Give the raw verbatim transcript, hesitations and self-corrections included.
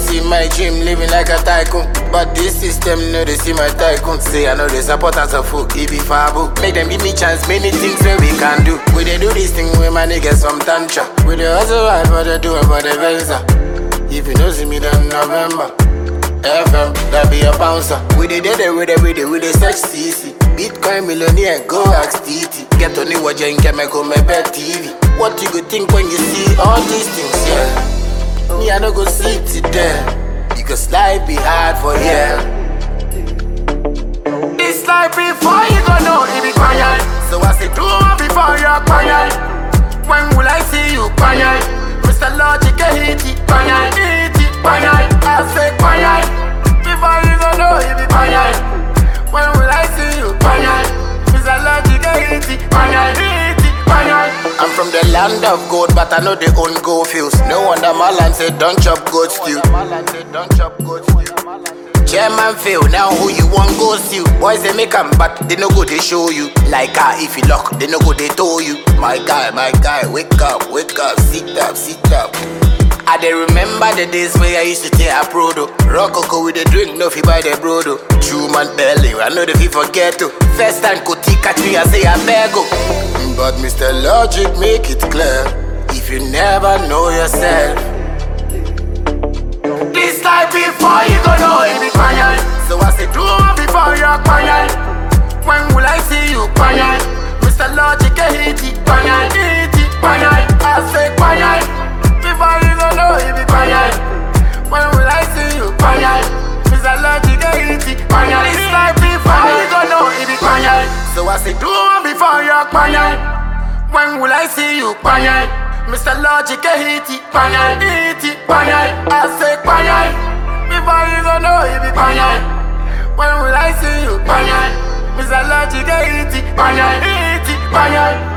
see my dream, living like a tycoon. But this system know they see my tycoon. Say I know they support us a folk, it be fabu. Make them give me chance, many things where we can do. We they do this thing with my niggas from Tantra. We they also ride for the do it for the Venza. If you don't see me then November F M, that be a bouncer. We they did it with it, with it, with the search C C. Bitcoin millionaire, go ask T T. Get on the watch and chemical, my bed T V. What you go think when you see all these things, yeah? Me, I no go see it today. Because life be hard for yeah. This life before you go know it be quiet. So I say do it before you're quiet. When will I see you quiet? Mister Logic, I hate it, quiet, hate it, quiet. I say quiet. Before you go know it be quiet. When will I see you quiet? Mister Logic, I hate it, quiet, hate it, quiet. I'm from the land of gold, but I know they own gold fields. No wonder my land say don't chop goat stew. Chairman fail, now who you want go steal? Boys they make 'em, but they no go they show you. Like ah, if you lock, they no go they tow you. My guy, my guy, wake up, wake up, sit up, sit up. I dey remember the days where I used to take a prodo. Rococo with the drink, no fi buy the brodo. True man belly, I know the fi forget to. First time Koti catch me, I say I beg go. But Mister Logic make it clear, if you never know yourself. This life before you go know it be quiet. So I say do it before you're quiet. When will I see you quiet? Mister Logic, I hate it, quiet, hate it, quiet. I say quiet. Before you go know it be quiet. When will I see you quiet? Mister Logic, I hate it, quiet. This life before you go know it be quiet. So I say do it before you're quiet. When will I see you quiet? Mister Logic, I hate it, quiet, hate it, quiet. I say quiet. Before you go know it be quiet. When will I see you quiet? Mister Logic, I hate it, quiet, hate it, quiet.